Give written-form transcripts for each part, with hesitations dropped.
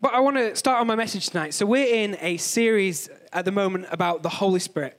But I want to start on my message tonight. So we're in a series at the moment about the Holy Spirit,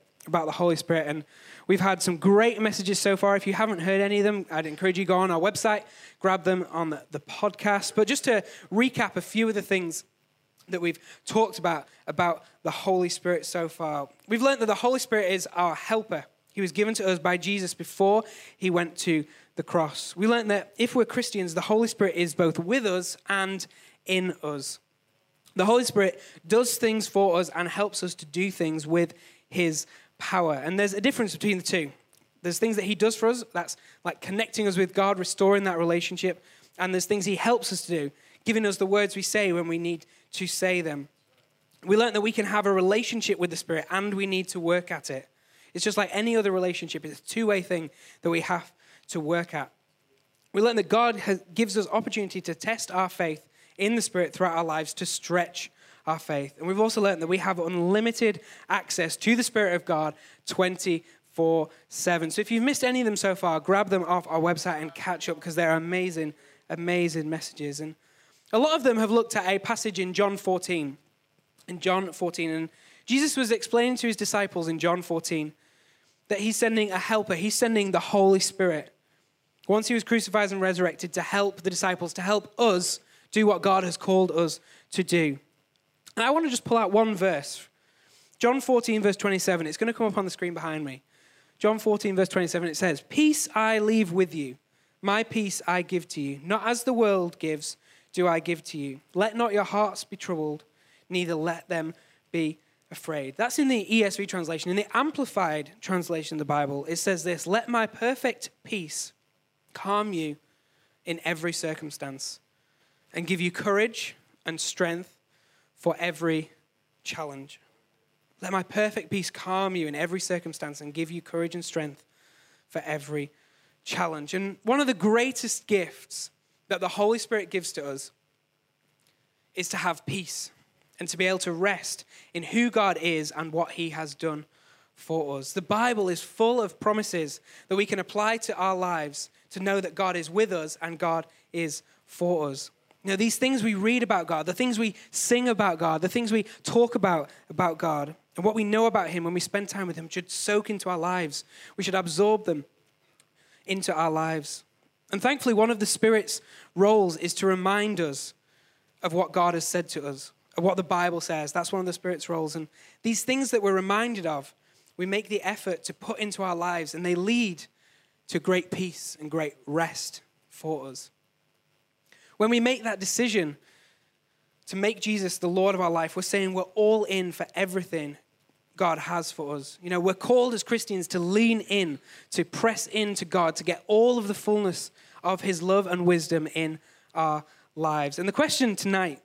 and we've had some great messages so far. If you haven't heard any of them, I'd encourage you to go on our website, grab them on the podcast. But just to recap a few of the things that we've talked about the Holy Spirit so far. We've learned that the Holy Spirit is our helper. He was given to us by Jesus before he went to the cross. We learned that if we're Christians, the Holy Spirit is both with us and in us. The Holy Spirit does things for us and helps us to do things with his power. And there's a difference between the two. There's things that he does for us, that's like connecting us with God, restoring that relationship. And there's things he helps us to do, giving us the words we say when we need to say them. We learned that we can have a relationship with the Spirit and we need to work at it. It's just like any other relationship. It's a two-way thing that we have to work at. We learned that God gives us opportunity to test our faith in the Spirit throughout our lives to stretch our faith. And we've also learned that we have unlimited access to the Spirit of God 24/7. So if you've missed any of them so far, grab them off our website and catch up because they're amazing, amazing messages. And a lot of them have looked at a passage in John 14. In John 14, and Jesus was explaining to his disciples in John 14 that he's sending a helper. He's sending the Holy Spirit. Once he was crucified and resurrected to help the disciples, to help us do what God has called us to do. And I want to just pull out one verse. John 14, verse 27. It's going to come up on the screen behind me. John 14, verse 27, it says, "Peace I leave with you. My peace I give to you. Not as the world gives, do I give to you. Let not your hearts be troubled, neither let them be afraid." That's in the ESV translation. In the Amplified translation of the Bible, it says this: "Let my perfect peace calm you in every circumstance and give you courage and strength for every challenge." Let my perfect peace calm you in every circumstance and give you courage and strength for every challenge. And one of the greatest gifts that the Holy Spirit gives to us is to have peace and to be able to rest in who God is and what he has done for us. The Bible is full of promises that we can apply to our lives to know that God is with us and God is for us. You know, these things we read about God, the things we sing about God, the things we talk about God, and what we know about him when we spend time with him should soak into our lives. We should absorb them into our lives. And thankfully, one of the Spirit's roles is to remind us of what God has said to us, of what the Bible says. That's one of the Spirit's roles. And these things that we're reminded of, we make the effort to put into our lives, and they lead to great peace and great rest for us. When we make that decision to make Jesus the Lord of our life, we're saying we're all in for everything God has for us. You know, we're called as Christians to lean in, to press into God, to get all of the fullness of his love and wisdom in our lives. And the question tonight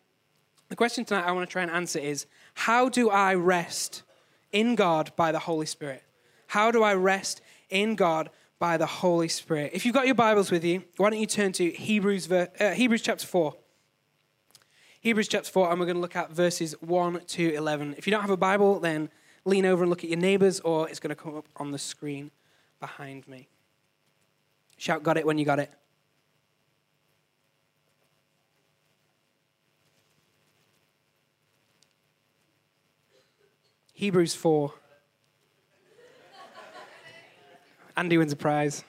I want to try and answer is, how do I rest in God by the Holy Spirit? How do I rest in God by the Holy Spirit? If you've got your Bibles with you, why don't you turn to Hebrews chapter 4. Hebrews chapter 4, and we're going to look at verses 1 to 11. If you don't have a Bible, then lean over and look at your neighbors, or it's going to come up on the screen behind me. Shout, "Got it," when you got it. Hebrews 4. Andy wins a prize.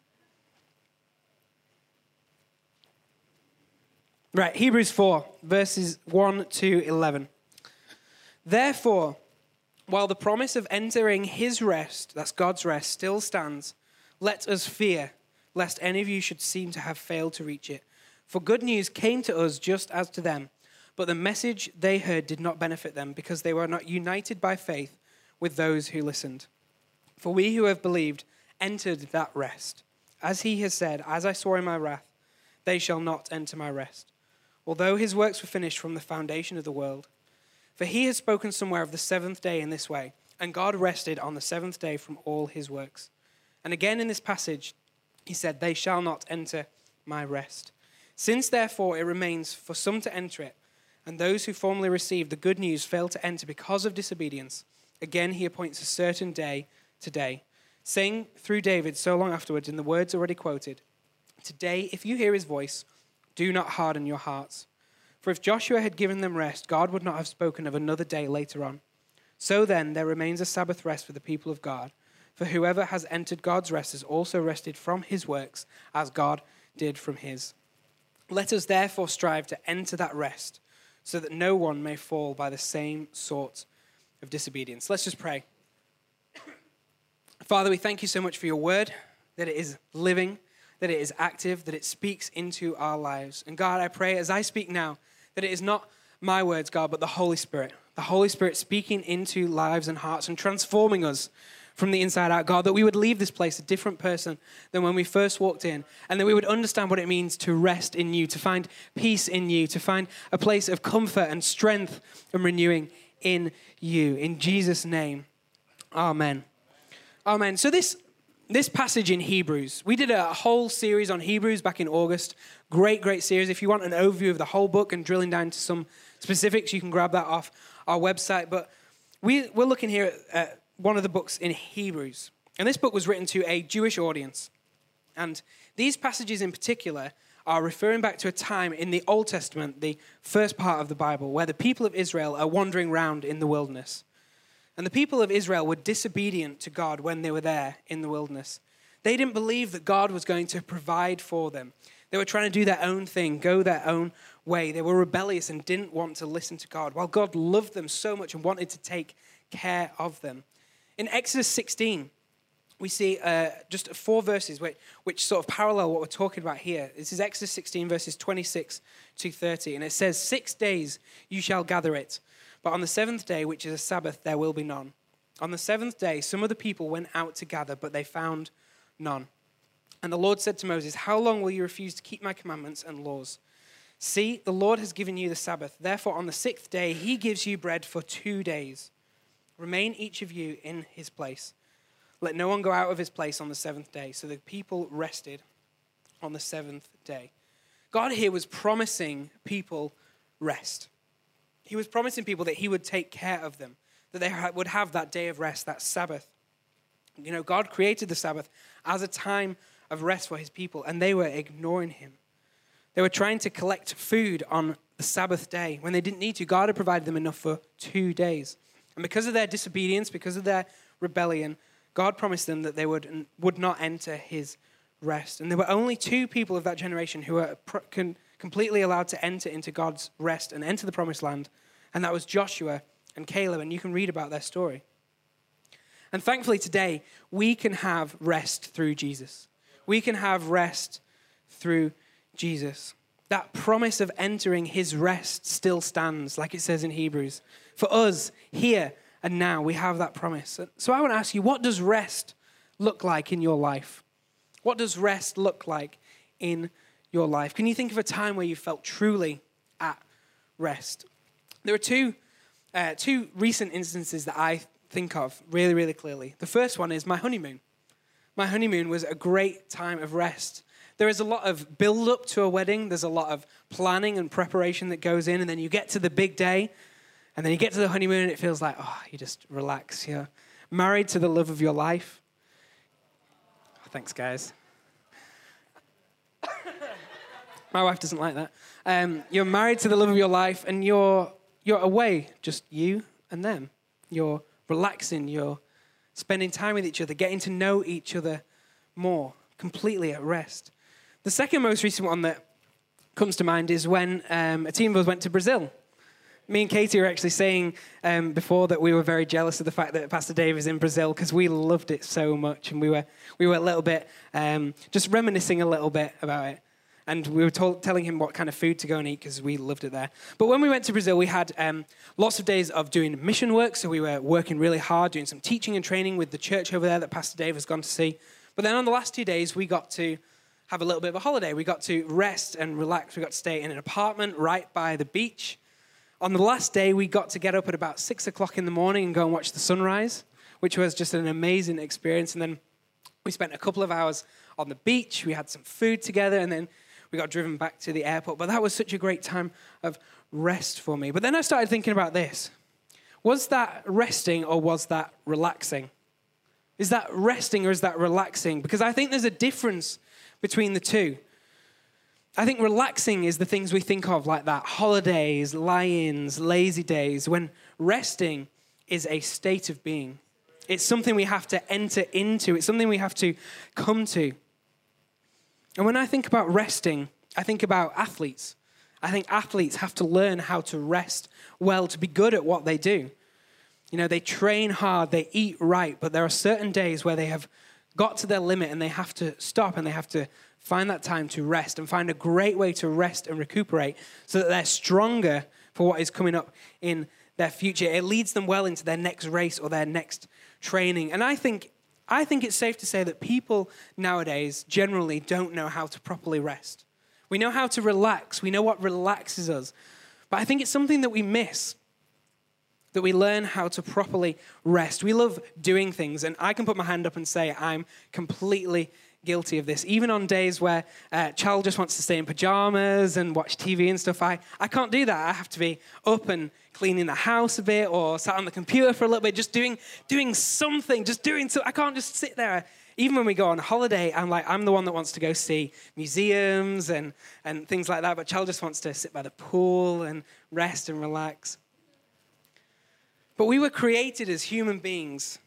Right, Hebrews 4, verses 1 to 11. "Therefore, while the promise of entering his rest," that's God's rest, "still stands, let us fear, lest any of you should seem to have failed to reach it. For good news came to us just as to them, but the message they heard did not benefit them, because they were not united by faith with those who listened. For we who have believed entered that rest. As he has said, 'As I swore in my wrath, they shall not enter my rest,' although his works were finished from the foundation of the world. For he has spoken somewhere of the seventh day in this way, and God rested on the seventh day from all his works. And again in this passage, he said, 'They shall not enter my rest.' Since therefore it remains for some to enter it, and those who formerly received the good news failed to enter because of disobedience, again he appoints a certain day today, saying through David so long afterwards in the words already quoted, 'Today, if you hear his voice, do not harden your hearts.' For if Joshua had given them rest, God would not have spoken of another day later on. So then, there remains a Sabbath rest for the people of God. For whoever has entered God's rest has also rested from his works, as God did from his. Let us therefore strive to enter that rest, so that no one may fall by the same sort of disobedience. Let's just pray. Father, we thank you so much for your word, that it is living, that it is active, that it speaks into our lives. And God, I pray as I speak now, that it is not my words, God, but the Holy Spirit speaking into lives and hearts and transforming us from the inside out, God, that we would leave this place a different person than when we first walked in, and that we would understand what it means to rest in you, to find peace in you, to find a place of comfort and strength and renewing in you. In Jesus' name, amen. Amen. So this passage in Hebrews, we did a whole series on Hebrews back in August. Great series. If you want an overview of the whole book and drilling down to some specifics, you can grab that off our website. But we're looking here at one of the books in Hebrews. And this book was written to a Jewish audience. And these passages in particular are referring back to a time in the Old Testament, the first part of the Bible, where the people of Israel are wandering around in the wilderness. And the people of Israel were disobedient to God when they were there in the wilderness. They didn't believe that God was going to provide for them. They were trying to do their own thing, go their own way. They were rebellious and didn't want to listen to God, while God loved them so much and wanted to take care of them. In Exodus 16, we see just 4 verses which sort of parallel what we're talking about here. This is Exodus 16, verses 26 to 30. And it says, 6 days you shall gather it, but on the 7th day, which is a Sabbath, there will be none. On the 7th day, some of the people went out to gather, but they found none. And the Lord said to Moses, how long will you refuse to keep my commandments and laws? See, the Lord has given you the Sabbath. Therefore, on the 6th day, he gives you bread for 2 days. Remain each of you in his place. Let no one go out of his place on the 7th day. So the people rested on the 7th day. God here was promising people rest. He was promising people that he would take care of them, that they would have that day of rest, that Sabbath. You know, God created the Sabbath as a time of rest for his people, and they were ignoring him. They were trying to collect food on the Sabbath day when they didn't need to. God had provided them enough for 2 days. And because of their disobedience, because of their rebellion, God promised them that they would not enter his rest. And there were only 2 people of that generation who were completely allowed to enter into God's rest and enter the promised land. And that was Joshua and Caleb. And you can read about their story. And thankfully today, we can have rest through Jesus. We can have rest through Jesus. That promise of entering his rest still stands, like it says in Hebrews. For us, here and now, we have that promise. So I want to ask you, what does rest look like in your life? What does rest look like in your life? Can you think of a time where you felt truly at rest? There are two recent instances that I think of really, really clearly. The first one is my honeymoon. My honeymoon was a great time of rest. There is a lot of build-up to a wedding. There's a lot of planning and preparation that goes in, and then you get to the big day, and then you get to the honeymoon, and it feels like, oh, you just relax. You're married to the love of your life. Oh, thanks, guys. My wife doesn't like that. You're married to the love of your life, and you're away, just you and them. You're relaxing. You're spending time with each other, getting to know each other more, completely at rest. The second most recent one that comes to mind is when a team of us went to Brazil. Me and Katie were actually saying before that we were very jealous of the fact that Pastor Dave is in Brazil because we loved it so much, and we were a little bit just reminiscing a little bit about it. And we were telling him what kind of food to go and eat because we loved it there. But when we went to Brazil, we had lots of days of doing mission work. So we were working really hard, doing some teaching and training with the church over there that Pastor Dave has gone to see. But then on the last 2 days, we got to have a little bit of a holiday. We got to rest and relax. We got to stay in an apartment right by the beach. On the last day, we got to get up at about 6 o'clock in the morning and go and watch the sunrise, which was just an amazing experience. And then we spent a couple of hours on the beach. We had some food together, and then we got driven back to the airport. But that was such a great time of rest for me. But then I started thinking about this. Was that resting or was that relaxing? Is that resting or is that relaxing? Because I think there's a difference between the two. I think relaxing is the things we think of like that. Holidays, lie-ins, lazy days. When resting is a state of being. It's something we have to enter into. It's something we have to come to. And when I think about resting, I think about athletes. I think athletes have to learn how to rest well to be good at what they do. You know, they train hard, they eat right, but there are certain days where they have got to their limit and they have to stop and they have to find that time to rest and find a great way to rest and recuperate so that they're stronger for what is coming up in their future. It leads them well into their next race or their next training. And I think it's safe to say that people nowadays generally don't know how to properly rest. We know how to relax. We know what relaxes us. But I think it's something that we miss, that we learn how to properly rest. We love doing things, and I can put my hand up and say I'm completely guilty of this. Even on days where child just wants to stay in pajamas and watch TV and stuff, I can't do that. I have to be up and cleaning the house a bit or sat on the computer for a little bit, just doing something, I can't just sit there. Even when we go on holiday, I'm the one that wants to go see museums and things like that, but child just wants to sit by the pool and rest and relax. But we were created as human beings,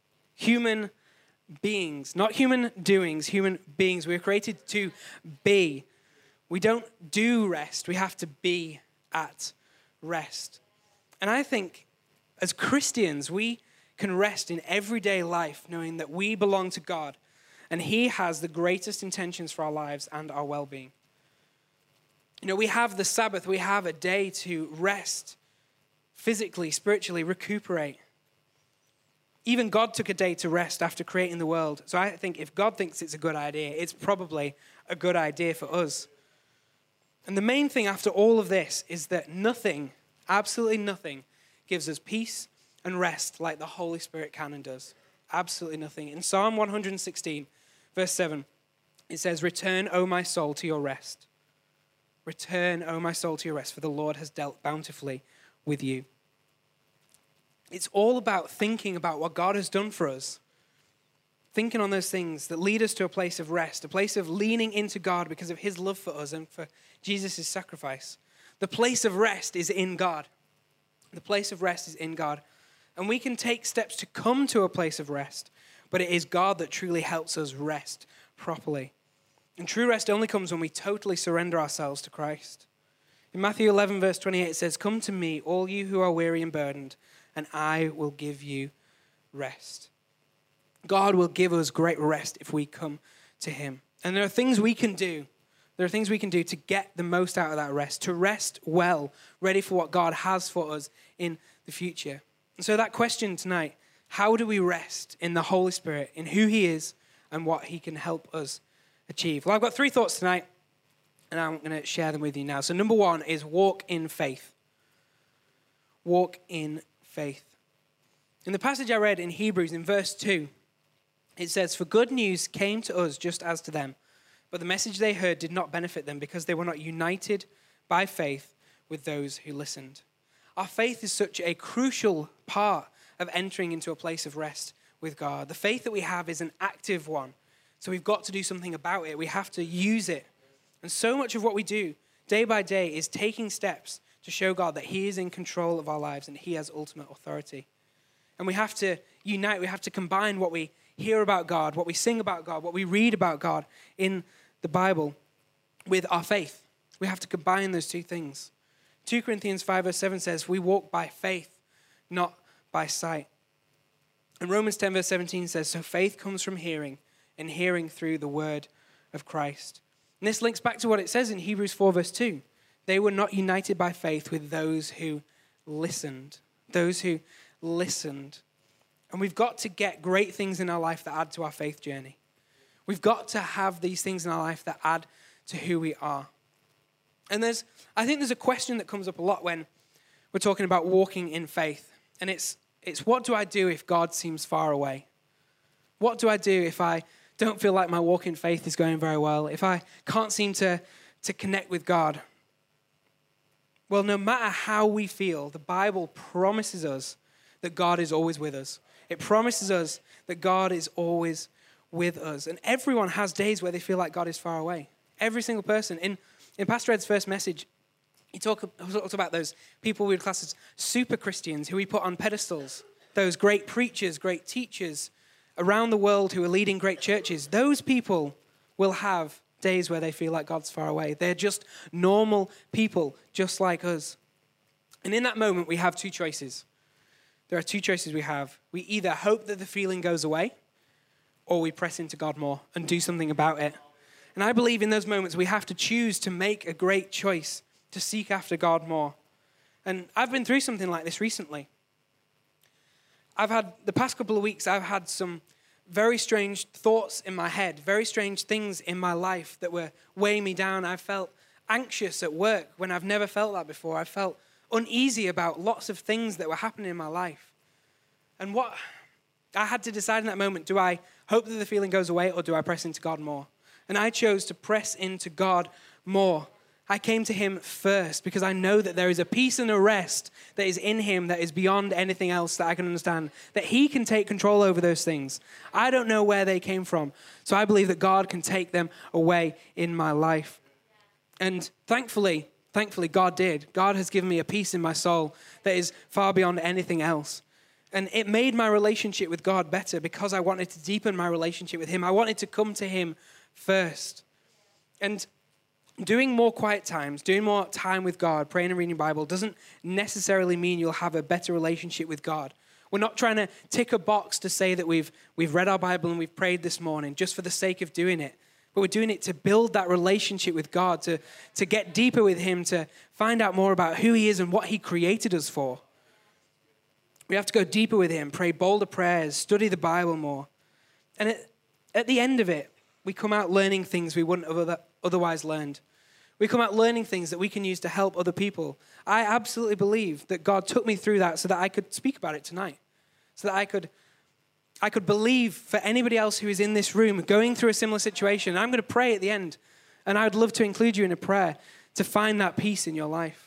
not human doings, human beings. We were created to be. We don't do rest. We have to be at rest. And I think as Christians, we can rest in everyday life knowing that we belong to God and He has the greatest intentions for our lives and our well-being. You know, we have the Sabbath. We have a day to rest physically, spiritually, recuperate. Even God took a day to rest after creating the world. So I think if God thinks it's a good idea, it's probably a good idea for us. And the main thing after all of this is that nothing, absolutely nothing, gives us peace and rest like the Holy Spirit can and does. Absolutely nothing. In Psalm 116, verse 7, it says, "Return, O my soul, to your rest. Return, O my soul, to your rest, for the Lord has dealt bountifully with you." It's all about thinking about what God has done for us. Thinking on those things that lead us to a place of rest, a place of leaning into God because of His love for us and for Jesus' sacrifice. The place of rest is in God. The place of rest is in God. And we can take steps to come to a place of rest, but it is God that truly helps us rest properly. And true rest only comes when we totally surrender ourselves to Christ. In Matthew 11, verse 28, it says, "Come to me, all you who are weary and burdened, and I will give you rest." God will give us great rest if we come to Him. And there are things we can do. There are things we can do to get the most out of that rest, to rest well, ready for what God has for us in the future. And so that question tonight, how do we rest in the Holy Spirit, in who He is and what He can help us achieve? Well, I've got 3 thoughts tonight, and I'm going to share them with you now. So number 1 is walk in faith. Walk in faith. In the passage I read in Hebrews, in verse 2, it says, "For good news came to us just as to them, but the message they heard did not benefit them because they were not united by faith with those who listened." Our faith is such a crucial part of entering into a place of rest with God. The faith that we have is an active one, so we've got to do something about it. We have to use it. And so much of what we do day by day is taking steps to show God that He is in control of our lives and He has ultimate authority. And we have to unite, we have to combine what we hear about God, what we sing about God, what we read about God in the Bible with our faith. We have to combine those 2 things. 2 Corinthians 5 verse 7 says, "We walk by faith, not by sight." And Romans 10 verse 17 says, "So faith comes from hearing, and hearing through the word of Christ." And this links back to what it says in Hebrews 4 verse 2. They were not united by faith with those who listened. Those who listened. And we've got to get great things in our life that add to our faith journey. We've got to have these things in our life that add to who we are. And I think there's a question that comes up a lot when we're talking about walking in faith. And it's what do I do if God seems far away? What do I do if I don't feel like my walk in faith is going very well? If I can't seem to connect with God? Well, no matter how we feel, the Bible promises us that God is always with us. It promises us that God is always with us. And everyone has days where they feel like God is far away. Every single person. In In Pastor Ed's first message, he talked about those people we would class as super Christians who we put on pedestals, those great preachers, great teachers around the world who are leading great churches. Those people will have days where they feel like God's far away. They're just normal people, just like us. And in that moment, we have two choices. There are two choices we have. We either hope that the feeling goes away, or we press into God more and do something about it. And I believe in those moments we have to choose to make a great choice to seek after God more. And I've been through something like this recently. The past couple of weeks, I've had some very strange thoughts in my head, very strange things in my life that were weighing me down. I felt anxious at work when I've never felt that before. I felt uneasy about lots of things that were happening in my life. And what I had to decide in that moment, do I hope that the feeling goes away or do I press into God more? And I chose to press into God more. I came to him first because I know that there is a peace and a rest that is in him that is beyond anything else that I can understand, that he can take control over those things. I don't know where they came from, so I believe that God can take them away in my life. And thankfully, God did. God has given me a peace in my soul that is far beyond anything else. And it made my relationship with God better because I wanted to deepen my relationship with him. I wanted to come to him first. And doing more quiet times, doing more time with God, praying and reading the Bible doesn't necessarily mean you'll have a better relationship with God. We're not trying to tick a box to say that we've read our Bible and we've prayed this morning just for the sake of doing it. But we're doing it to build that relationship with God, to get deeper with him, to find out more about who he is and what he created us for. We have to go deeper with him, pray bolder prayers, study the Bible more. And at the end of it, we come out learning things we wouldn't have otherwise learned. We come out learning things that we can use to help other people. I absolutely believe that God took me through that so that I could speak about it tonight, so that I could believe for anybody else who is in this room going through a similar situation. I'm going to pray at the end, and I would love to include you in a prayer to find that peace in your life.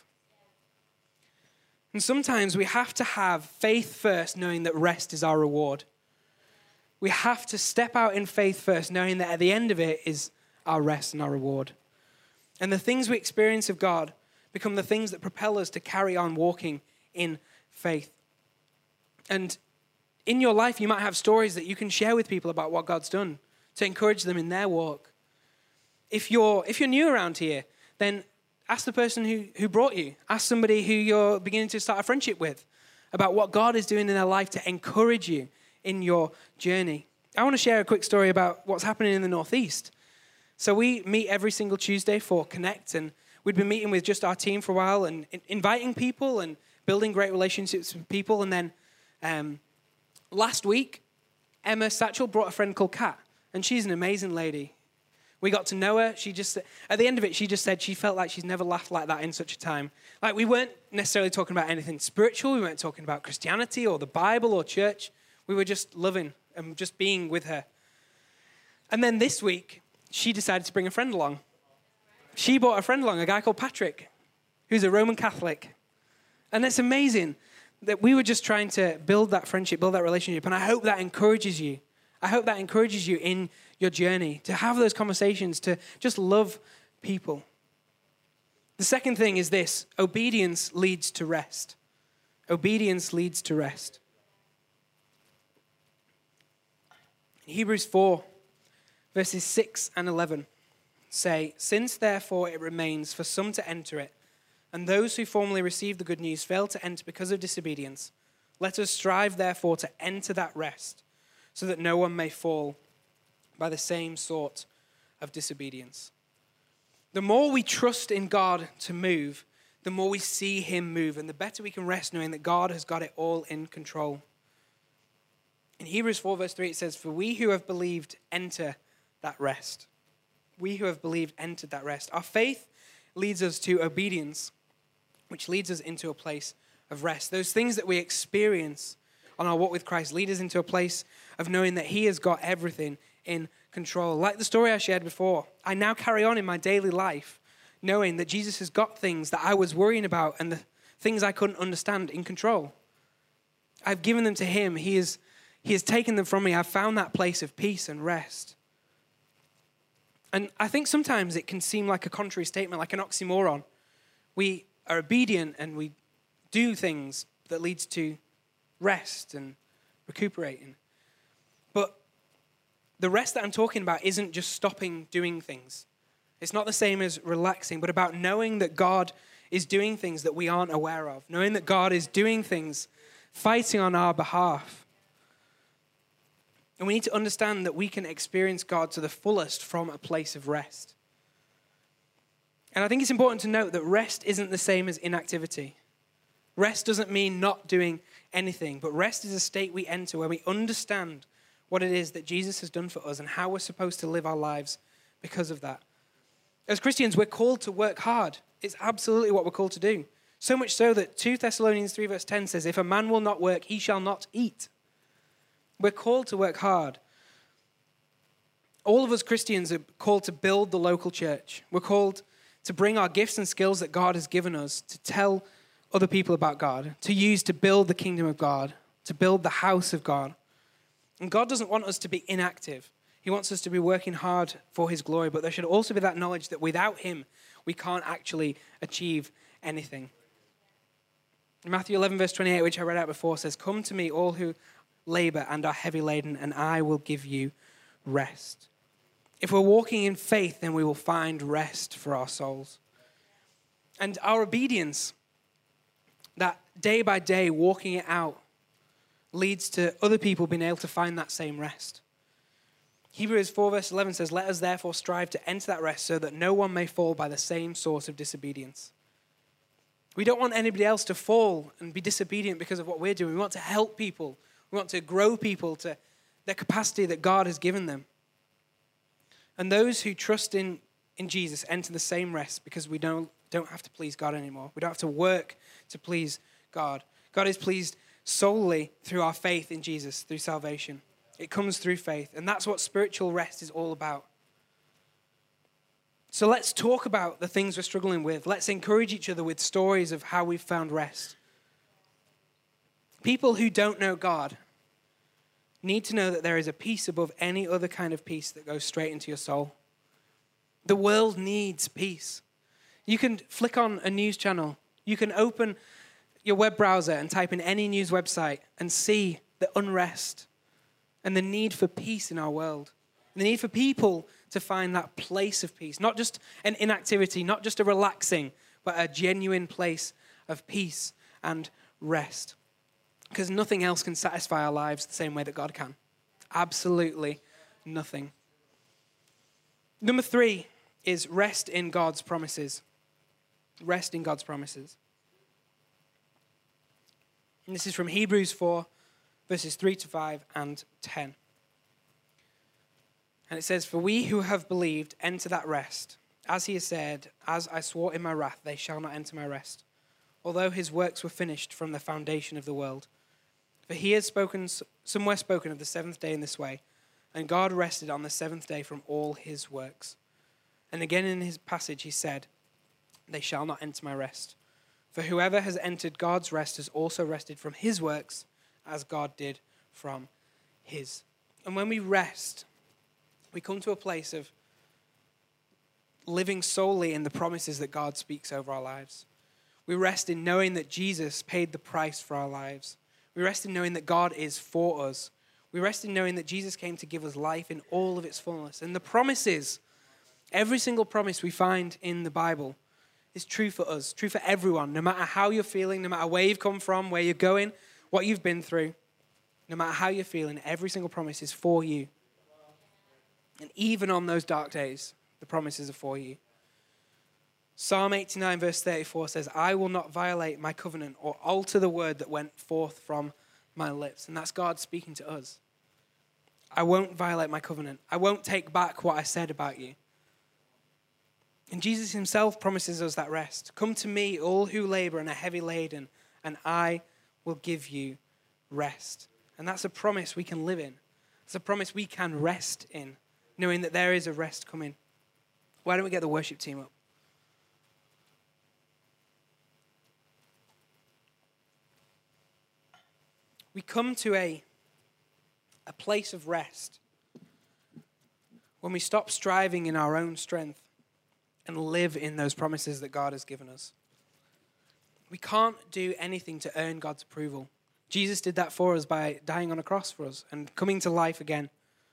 And sometimes we have to have faith first, knowing that rest is our reward. We have to step out in faith first, knowing that at the end of it is our rest and our reward. And the things we experience of God become the things that propel us to carry on walking in faith. And in your life, you might have stories that you can share with people about what God's done to encourage them in their walk. If you're new around here, then ask the person who brought you. Ask somebody who you're beginning to start a friendship with about what God is doing in their life to encourage you in your journey. I want to share a quick story about what's happening in the Northeast. So we meet every single Tuesday for Connect, and we'd been meeting with just our team for a while and inviting people and building great relationships with people. And then last week, Emma Satchel brought a friend called Kat, and she's an amazing lady. We got to know her. At the end of it, she just said she felt like she's never laughed like that in such a time. Like, we weren't necessarily talking about anything spiritual. We weren't talking about Christianity or the Bible or church. We were just loving and just being with her. And then this week, she decided to bring a friend along. She brought a friend along, a guy called Patrick, who's a Roman Catholic. And it's amazing that we were just trying to build that friendship, build that relationship. And I hope that encourages you. I hope that encourages you in your journey to have those conversations, to just love people. The second thing is this: obedience leads to rest. Obedience leads to rest. In Hebrews 4, verses 6 and 11 say, "Since therefore it remains for some to enter it, and those who formerly received the good news failed to enter because of disobedience, let us strive therefore to enter that rest, so that no one may fall by the same sort of disobedience." The more we trust in God to move, the more we see him move, and the better we can rest knowing that God has got it all in control. In Hebrews 4 verse 3 it says, "For we who have believed enter that rest." We who have believed entered that rest. Our faith leads us to obedience, which leads us into a place of rest. Those things that we experience on our walk with Christ lead us into a place of knowing that he has got everything in control. Like the story I shared before, I now carry on in my daily life knowing that Jesus has got things that I was worrying about and the things I couldn't understand in control. I've given them to him. He has taken them from me. I've found that place of peace and rest. And I think sometimes it can seem like a contrary statement, like an oxymoron. We are obedient and we do things that leads to rest and recuperating. But the rest that I'm talking about isn't just stopping doing things. It's not the same as relaxing, but about knowing that God is doing things that we aren't aware of, knowing that God is doing things, fighting on our behalf. And we need to understand that we can experience God to the fullest from a place of rest. And I think it's important to note that rest isn't the same as inactivity. Rest doesn't mean not doing anything, but rest is a state we enter where we understand what it is that Jesus has done for us and how we're supposed to live our lives because of that. As Christians, we're called to work hard. It's absolutely what we're called to do. So much so that 2 Thessalonians 3 verse 10 says, if a man will not work, he shall not eat. We're called to work hard. All of us Christians are called to build the local church. We're called to bring our gifts and skills that God has given us to tell other people about God, to use to build the kingdom of God, to build the house of God. And God doesn't want us to be inactive. He wants us to be working hard for his glory, but there should also be that knowledge that without him, we can't actually achieve anything. Matthew 11 verse 28, which I read out before, says, come to me all who labor and are heavy laden, and I will give you rest. If we're walking in faith, then we will find rest for our souls. And our obedience, that day by day walking it out, leads to other people being able to find that same rest. Hebrews 4 verse 11 says, let us therefore strive to enter that rest so that no one may fall by the same sort of disobedience. We don't want anybody else to fall and be disobedient because of what we're doing. We want to help people. We want to grow people to the capacity that God has given them. And those who trust in Jesus enter the same rest because we don't have to please God anymore. We don't have to work to please God. God is pleased solely through our faith in Jesus, through salvation. It comes through faith. And that's what spiritual rest is all about. So let's talk about the things we're struggling with. Let's encourage each other with stories of how we've found rest. People who don't know God need to know that there is a peace above any other kind of peace that goes straight into your soul. The world needs peace. You can flick on a news channel. You can open your web browser and type in any news website and see the unrest and the need for peace in our world. And the need for people to find that place of peace. Not just an inactivity, not just a relaxing, but a genuine place of peace and rest. Because nothing else can satisfy our lives the same way that God can. Absolutely nothing. Number 3 is rest in God's promises. Rest in God's promises. And this is from Hebrews 4, verses 3 to 5 and 10. And it says, for we who have believed enter that rest. As he has said, as I swore in my wrath, they shall not enter my rest. Although his works were finished from the foundation of the world. For he has somewhere spoken of the seventh day in this way, and God rested on the seventh day from all his works. And again in his passage he said, they shall not enter my rest. For whoever has entered God's rest has also rested from his works, as God did from his. And when we rest, we come to a place of living solely in the promises that God speaks over our lives. We rest in knowing that Jesus paid the price for our lives. We rest in knowing that God is for us. We rest in knowing that Jesus came to give us life in all of its fullness. And the promises, every single promise we find in the Bible is true for us, true for everyone, no matter how you're feeling, no matter where you've come from, where you're going, what you've been through. No matter how you're feeling, every single promise is for you. And even on those dark days, the promises are for you. Psalm 89 verse 34 says, I will not violate my covenant or alter the word that went forth from my lips. And that's God speaking to us. I won't violate my covenant. I won't take back what I said about you. And Jesus himself promises us that rest. Come to me, all who labor and are heavy laden, and I will give you rest. And that's a promise we can live in. It's a promise we can rest in, knowing that there is a rest coming. Why don't we get the worship team up? We come to a place of rest when we stop striving in our own strength and live in those promises that God has given us. We can't do anything to earn God's approval. Jesus did that for us by dying on a cross for us and coming to life again.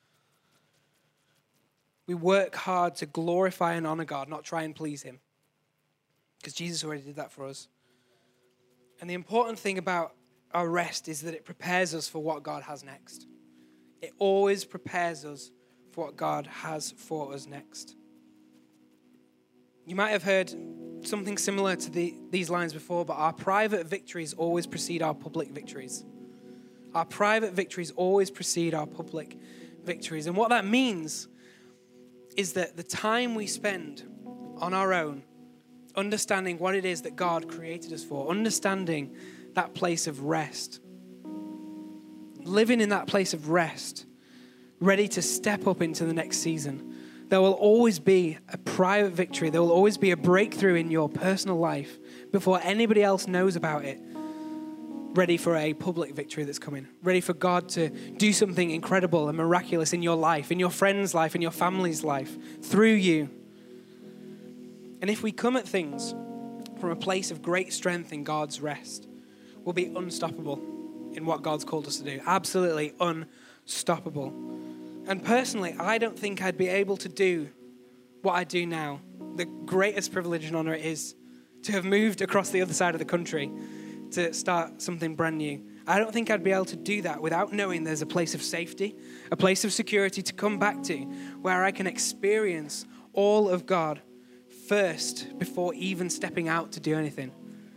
We work hard to glorify and honor God, not try and please him, because Jesus already did that for us. And the important thing about our rest is that it prepares us for what God has next. It always prepares us for what God has for us next. You might have heard something similar to these lines before, but our private victories always precede our public victories. Our private victories always precede our public victories. And what that means is that the time we spend on our own, understanding what it is that God created us for, understanding that place of rest, living in that place of rest, ready to step up into the next season, there will always be a private victory. There will always be a breakthrough in your personal life before anybody else knows about it, ready for a public victory that's coming, ready for God to do something incredible and miraculous in your life, in your friend's life, in your family's life, through you. And if we come at things from a place of great strength in God's rest, we'll be unstoppable in what God's called us to do. Absolutely unstoppable. And personally, I don't think I'd be able to do what I do now. The greatest privilege and honor it is to have moved across the other side of the country to start something brand new. I don't think I'd be able to do that without knowing there's a place of safety, a place of security to come back to where I can experience all of God first before even stepping out to do anything.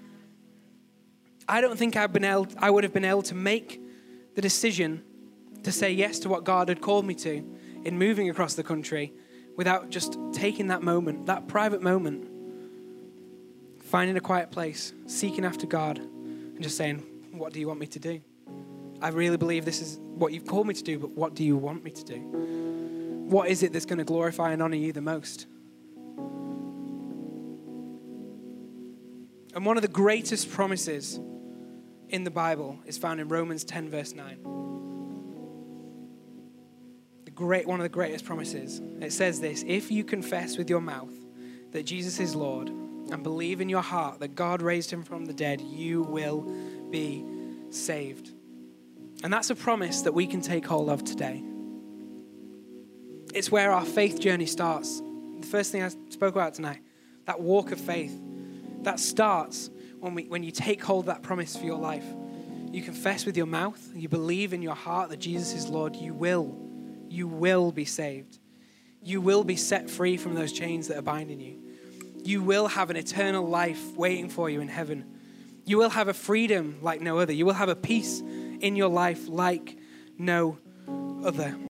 I don't think I would have been able to make the decision to say yes to what God had called me to in moving across the country without just taking that moment, that private moment, finding a quiet place, seeking after God, and just saying, what do you want me to do? I really believe this is what you've called me to do, but what do you want me to do? What is it that's going to glorify and honor you the most? And one of the greatest promises in the Bible is found in Romans 10, verse 9. One of the greatest promises. It says this: if you confess with your mouth that Jesus is Lord and believe in your heart that God raised him from the dead, you will be saved. And that's a promise that we can take hold of today. It's where our faith journey starts. The first thing I spoke about tonight, that walk of faith, that starts when you take hold of that promise for your life. You confess with your mouth, you believe in your heart that Jesus is Lord, you will be saved. You will be set free from those chains that are binding you. You will have an eternal life waiting for you in heaven. You will have a freedom like no other. You will have a peace in your life like no other.